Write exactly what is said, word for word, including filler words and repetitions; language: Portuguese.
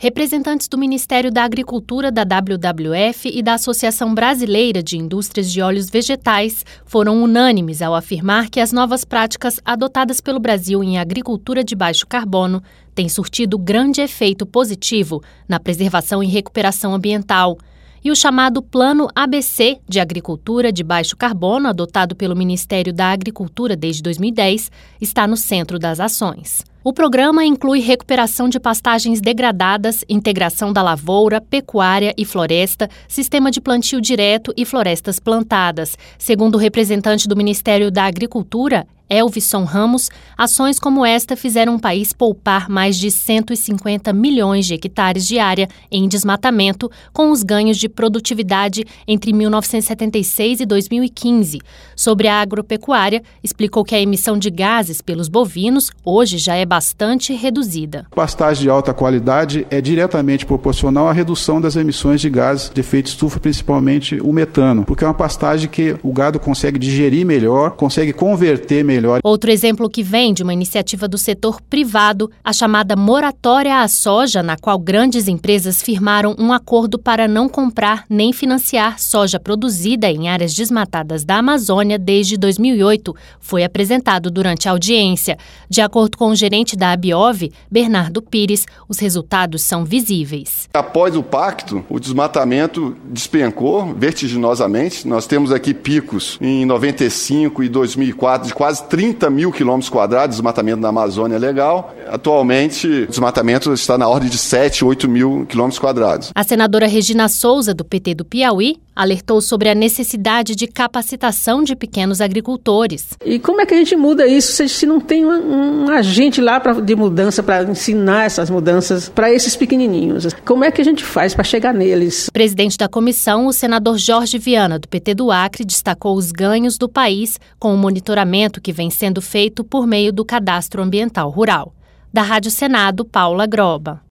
Representantes do Ministério da Agricultura, da W W F e da Associação Brasileira de Indústrias de Óleos Vegetais foram unânimes ao afirmar que as novas práticas adotadas pelo Brasil em agricultura de baixo carbono têm surtido grande efeito positivo na preservação e recuperação ambiental. E o chamado Plano A B C de Agricultura de Baixo Carbono, adotado pelo Ministério da Agricultura desde dois mil e dez, está no centro das ações. O programa inclui recuperação de pastagens degradadas, integração da lavoura, pecuária e floresta, sistema de plantio direto e florestas plantadas. Segundo o representante do Ministério da Agricultura, Elvisson Ramos, ações como esta fizeram o país poupar mais de cento e cinquenta milhões de hectares de área em desmatamento, com os ganhos de produtividade entre mil novecentos e setenta e seis e dois mil e quinze. Sobre a agropecuária, explicou que a emissão de gases pelos bovinos hoje já é bastante reduzida. Pastagem de alta qualidade é diretamente proporcional à redução das emissões de gases de efeito estufa, principalmente o metano, porque é uma pastagem que o gado consegue digerir melhor, consegue converter melhor. Outro exemplo que vem de uma iniciativa do setor privado, a chamada moratória à soja, na qual grandes empresas firmaram um acordo para não comprar nem financiar soja produzida em áreas desmatadas da Amazônia desde dois mil e oito, foi apresentado durante a audiência. De acordo com o gerente da Abiov, Bernardo Pires, os resultados são visíveis. Após o pacto, o desmatamento despencou vertiginosamente. Nós temos aqui picos em noventa e cinco e dois mil e quatro de quase trinta mil quilômetros quadrados de desmatamento na Amazônia legal. Atualmente, o desmatamento está na ordem de sete, oito mil quilômetros quadrados. A senadora Regina Souza, do P T do Piauí, alertou sobre a necessidade de capacitação de pequenos agricultores. E como é que a gente muda isso se não tem um, um agente lá pra, de mudança para ensinar essas mudanças para esses pequenininhos? Como é que a gente faz para chegar neles? O presidente da comissão, o senador Jorge Viana, do P T do Acre, destacou os ganhos do país com o monitoramento que vem sendo feito por meio do Cadastro Ambiental Rural. Da Rádio Senado, Paula Groba.